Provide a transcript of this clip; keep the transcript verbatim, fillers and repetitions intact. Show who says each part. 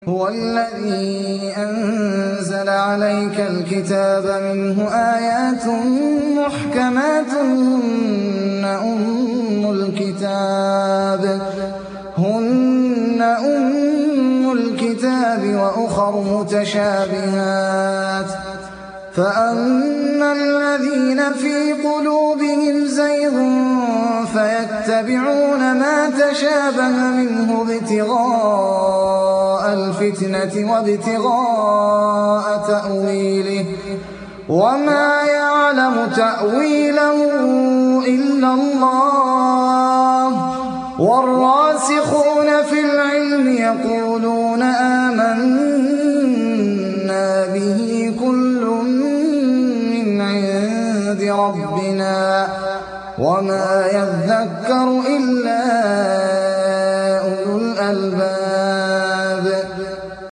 Speaker 1: هو الذي أنزل عليك الكتاب منه آيات محكمات هن أم الكتاب هن أم الكتاب وأخر متشابهات فأما الذين في قلوبهم زيغ فيتبعون ما تشابه منه ابتغاء الفتنة وابتغاء تأويله وما يعلم تأويله إلا الله والراسخون في العلم يقولون آمنا به كل من عند ربنا وما يذكر إلا أولو الألباب.